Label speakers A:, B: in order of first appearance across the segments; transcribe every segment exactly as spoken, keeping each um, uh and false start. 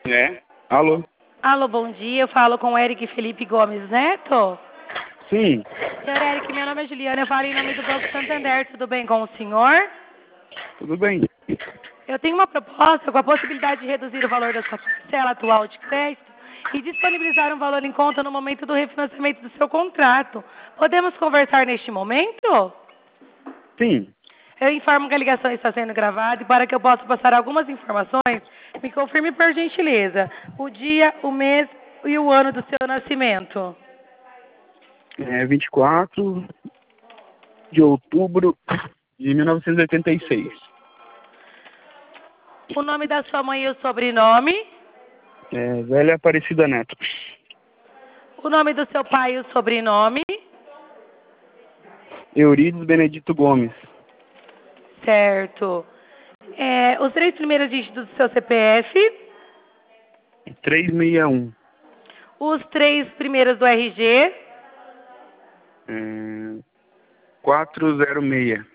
A: É. Alô?
B: Alô, bom dia. Eu falo com o Eric Felipe Gomes Neto.
A: Sim.
B: Senhor Eric, meu nome é Juliana. Eu falo em nome do Banco Santander. Tudo bem com o senhor?
A: Tudo bem.
B: Eu tenho uma proposta com a possibilidade de reduzir o valor da sua parcela atual de crédito e disponibilizar um valor em conta no momento do refinanciamento do seu contrato. Podemos conversar neste momento?
A: Sim.
B: Eu informo que a ligação está sendo gravada e para que eu possa passar algumas informações, me confirme por gentileza o dia, o mês e o ano do seu nascimento.
A: É vinte e quatro de outubro de mil novecentos e oitenta e seis.
B: O nome da sua mãe e o sobrenome.
A: É Velha Aparecida Neto.
B: O nome do seu pai e o sobrenome.
A: Eurides Benedito Gomes.
B: Certo. É, os três primeiros dígitos do seu C P F.
A: trezentos e sessenta e um.
B: Os três primeiros do R G.
A: É, quatrocentos e seis.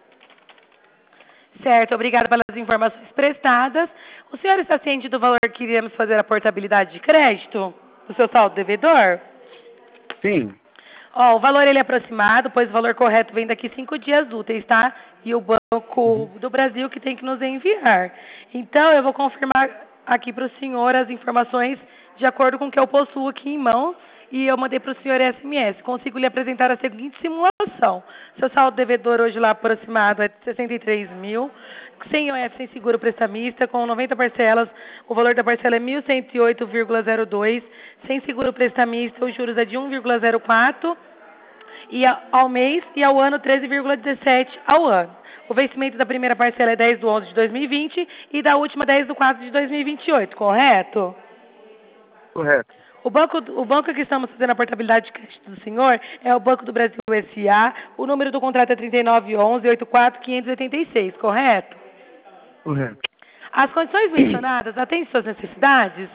B: Certo, obrigada pelas informações prestadas. O senhor está ciente do valor que iremos fazer a portabilidade de crédito? O seu saldo devedor?
A: Sim.
B: Ó, o valor ele é aproximado, pois o valor correto vem daqui cinco dias úteis, tá? E o Banco do Brasil que tem que nos enviar. Então, eu vou confirmar aqui para o senhor as informações de acordo com o que eu possuo aqui em mãos e eu mandei para o senhor S M S. Consigo lhe apresentar a seguinte simulação. Seu saldo devedor hoje lá aproximado é de sessenta e três mil, sem I O F, sem seguro prestamista, com noventa parcelas, o valor da parcela é mil cento e oito vírgula zero dois, sem seguro prestamista, os juros é de um vírgula zero quatro e a- ao mês e ao ano treze vírgula dezessete ao ano. O vencimento da primeira parcela é dez de onze de dois mil e vinte e da última dez de quatro de dois mil e vinte e oito, correto?
A: Correto.
B: O banco, o banco que estamos fazendo a portabilidade de crédito do senhor é o Banco do Brasil S A. O número do contrato é trinta e nove onze, oitenta e quatro, quinhentos e oitenta e seis, correto?
A: Correto.
B: As condições mencionadas atendem suas necessidades?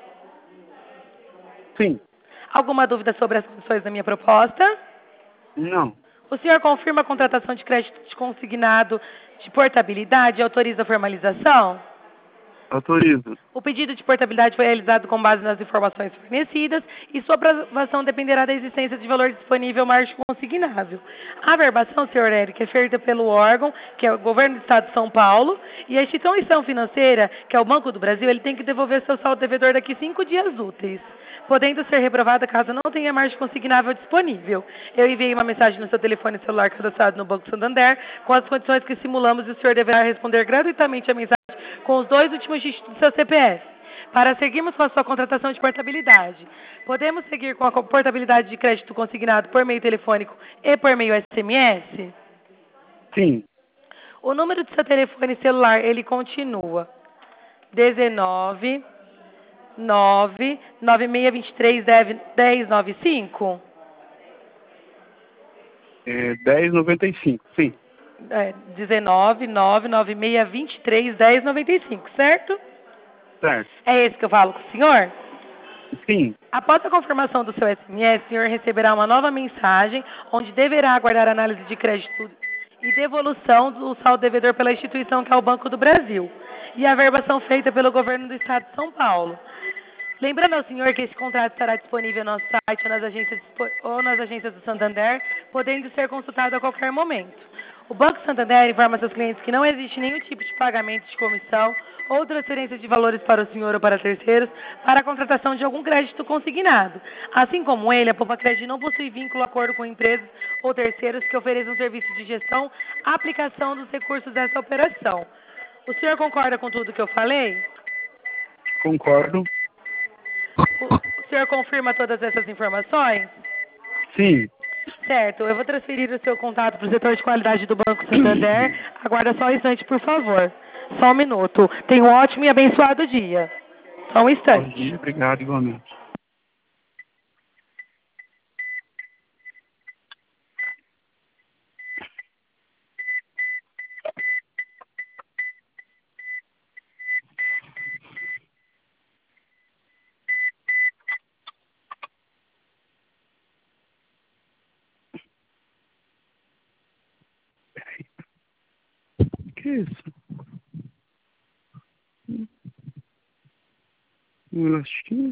A: Sim.
B: Alguma dúvida sobre as condições da minha proposta?
A: Não.
B: O senhor confirma a contratação de crédito de consignado de portabilidade e autoriza a formalização?
A: Autorizo.
B: O pedido de portabilidade foi realizado com base nas informações fornecidas e sua aprovação dependerá da existência de valor disponível margem consignável. A verbação, senhor Eric, é feita pelo órgão, que é o Governo do Estado de São Paulo, e a instituição financeira, que é o Banco do Brasil, ele tem que devolver seu saldo devedor daqui cinco dias úteis, podendo ser reprovada caso não tenha margem consignável disponível. Eu enviei uma mensagem no seu telefone celular cadastrado no Banco Santander com as condições que simulamos e o senhor deverá responder gratuitamente a mensagem com os dois últimos dígitos do seu C P F. Para seguirmos com a sua contratação de portabilidade, podemos seguir com a portabilidade de crédito consignado por meio telefônico e por meio S M S?
A: Sim.
B: O número do seu telefone celular, ele continua dezenove, nove, nove seis dois três, dez nove cinco?
A: É dez e noventa e cinco. Sim.
B: É, dezenove, nove, nove seis dois três, dez noventa e cinco, certo?
A: Certo.
B: É esse que eu falo com o senhor?
A: Sim.
B: Após a confirmação do seu S M S, o senhor receberá uma nova mensagem onde deverá aguardar análise de crédito e devolução do saldo devedor pela instituição que é o Banco do Brasil e a verbação feita pelo governo do Estado de São Paulo. Lembrando ao senhor que esse contrato estará disponível no nosso site ou nas agências, ou nas agências do Santander, podendo ser consultado a qualquer momento. O Banco Santander informa seus clientes que não existe nenhum tipo de pagamento de comissão ou transferência de valores para o senhor ou para terceiros para a contratação de algum crédito consignado. Assim como ele, a Poupa Crédito não possui vínculo ou acordo com empresas ou terceiros que ofereçam serviço de gestão, aplicação dos recursos dessa operação. O senhor concorda com tudo que eu falei?
A: Concordo.
B: O, o senhor confirma todas essas informações?
A: Sim.
B: Certo, eu vou transferir o seu contato para o setor de qualidade do Banco Santander. Aguarda só um instante, por favor. Só um minuto. Tenha um ótimo e abençoado dia. Só um
A: Bom
B: instante.
A: dia. Obrigado, igualmente. Que isso? Eu acho que...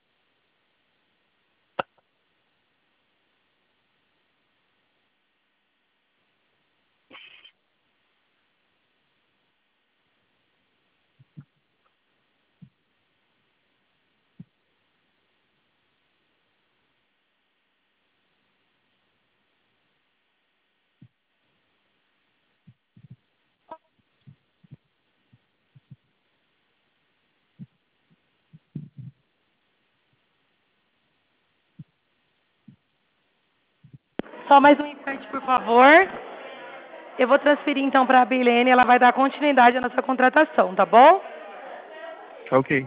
B: Só mais um instante, por favor. Eu vou transferir então para a Bilene, ela vai dar continuidade à nossa contratação, tá bom?
A: Ok.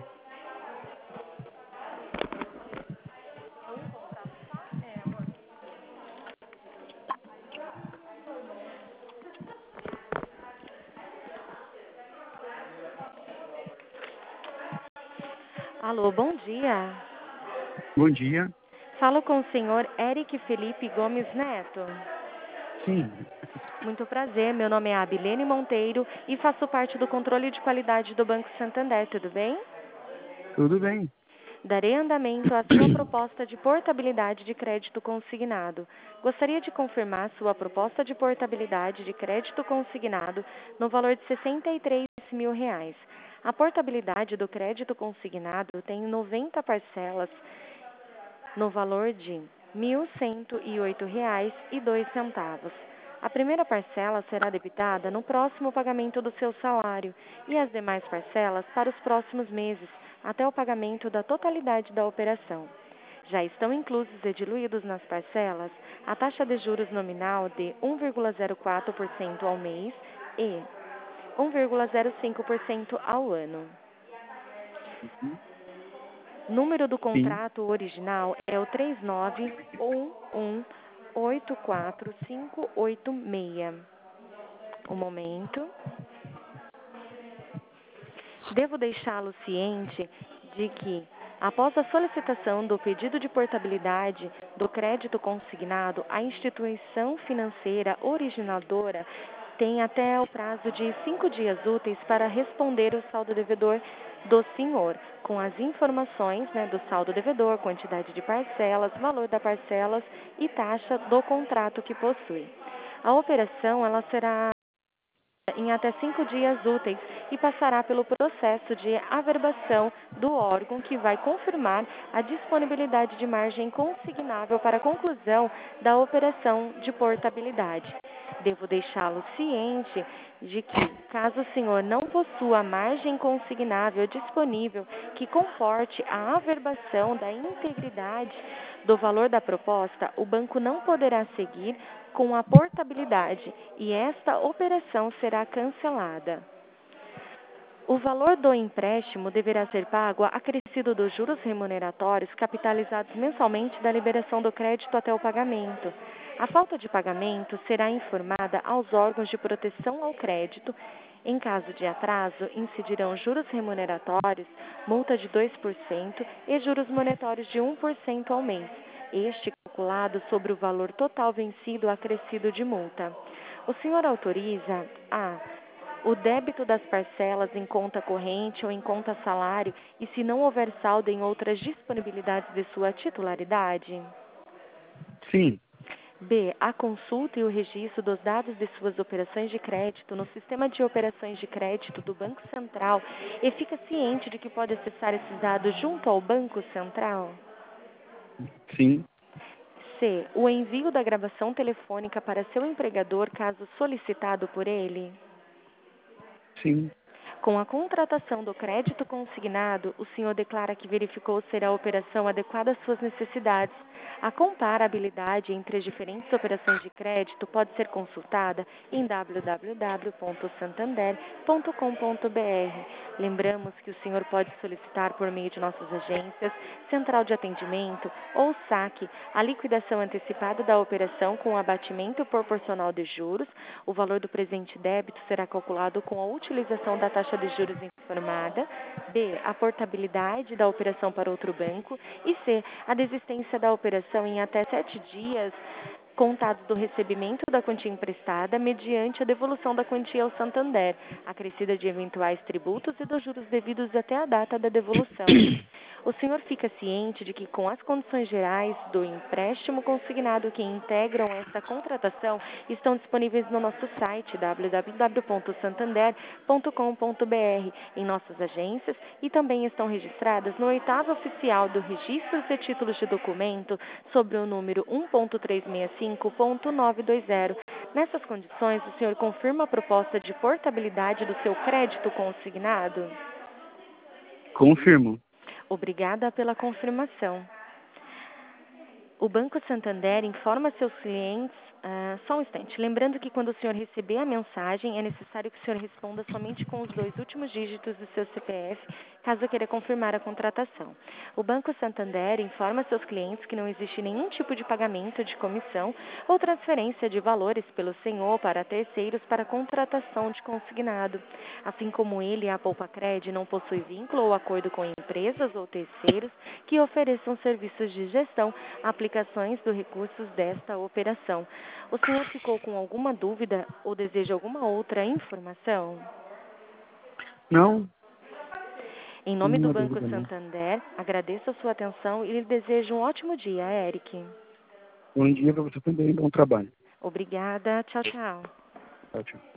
C: Alô, bom dia.
A: Bom dia.
C: Falo com o senhor Eric Felipe Gomes Neto.
A: Sim.
C: Muito prazer, meu nome é Abilene Monteiro e faço parte do controle de qualidade do Banco Santander, tudo bem?
A: Tudo bem.
C: Darei andamento à sua proposta de portabilidade de crédito consignado. Gostaria de confirmar sua proposta de portabilidade de crédito consignado no valor de sessenta e três mil reais. A portabilidade do crédito consignado tem noventa parcelas no valor de mil cento e oito reais e dois centavos. A primeira parcela será debitada no próximo pagamento do seu salário e as demais parcelas para os próximos meses, até o pagamento da totalidade da operação. Já estão inclusos e diluídos nas parcelas a taxa de juros nominal de um vírgula zero quatro por cento ao mês e um vírgula zero cinco por cento ao ano.
A: Uhum.
C: Número do
A: Sim.
C: contrato original é o três nove um um oito quatro cinco oito seis. Um momento. Devo deixá-lo ciente de que, após a solicitação do pedido de portabilidade do crédito consignado, a instituição financeira originadora tem até o prazo de cinco dias úteis para responder o saldo devedor do senhor, com as informações, né, do saldo devedor, quantidade de parcelas, valor das parcelas e taxa do contrato que possui. A operação ela será em até cinco dias úteis e passará pelo processo de averbação do órgão que vai confirmar a disponibilidade de margem consignável para a conclusão da operação de portabilidade. Devo deixá-lo ciente de que, caso o senhor não possua margem consignável disponível que comporte a averbação da integridade do valor da proposta, o banco não poderá seguir com a portabilidade e esta operação será cancelada. O valor do empréstimo deverá ser pago acrescido dos juros remuneratórios capitalizados mensalmente da liberação do crédito até o pagamento. A falta de pagamento será informada aos órgãos de proteção ao crédito. Em caso de atraso, incidirão juros remuneratórios, multa de dois por cento e juros monetários de um por cento ao mês, este calculado sobre o valor total vencido acrescido de multa. O senhor autoriza a o débito das parcelas em conta corrente ou em conta salário e se não houver saldo em outras disponibilidades de sua titularidade?
A: Sim.
C: B. A consulta e o registro dos dados de suas operações de crédito no sistema de operações de crédito do Banco Central e fica ciente de que pode acessar esses dados junto ao Banco Central?
A: Sim.
C: C. O envio da gravação telefônica para seu empregador caso solicitado por ele?
A: Sim.
C: Com a contratação do crédito consignado, o senhor declara que verificou ser a operação adequada às suas necessidades. A comparabilidade entre as diferentes operações de crédito pode ser consultada em w w w ponto santander ponto com ponto b r. Lembramos que o senhor pode solicitar por meio de nossas agências, central de atendimento ou saque a liquidação antecipada da operação com abatimento proporcional de juros. O valor do presente débito será calculado com a utilização da taxa de juros informada. B. A portabilidade da operação para outro banco. E C. A desistência da operação em até sete dias contados do recebimento da quantia emprestada mediante a devolução da quantia ao Santander, acrescida de eventuais tributos e dos juros devidos até a data da devolução. O senhor fica ciente de que, com as condições gerais do empréstimo consignado que integram esta contratação, estão disponíveis no nosso site w w w ponto santander ponto com ponto b r, em nossas agências, e também estão registradas no oitavo oficial do Registro de Títulos de Documento sobre o número um ponto trezentos e sessenta e cinco ponto novecentos e vinte. Nessas condições, o senhor confirma a proposta de portabilidade do seu crédito consignado?
A: Confirmo.
C: Obrigada pela confirmação. O Banco Santander informa seus clientes, ah, só um instante, lembrando que quando o senhor receber a mensagem, é necessário que o senhor responda somente com os dois últimos dígitos do seu C P F, caso queira confirmar a contratação. O Banco Santander informa seus clientes que não existe nenhum tipo de pagamento de comissão ou transferência de valores pelo senhor para terceiros para contratação de consignado. Assim como ele, a Poupacred não possui vínculo ou acordo com empresas ou terceiros que ofereçam serviços de gestão, aplicações dos recursos desta operação. O senhor ficou com alguma dúvida ou deseja alguma outra informação?
A: Não,
C: Em nome do
A: nenhuma
C: Banco
A: dúvida não.
C: Santander, agradeço a sua atenção e lhe desejo um ótimo dia, Eric.
A: Bom dia para você também, bom trabalho.
C: Obrigada. Tchau, tchau.
A: Tchau, tchau.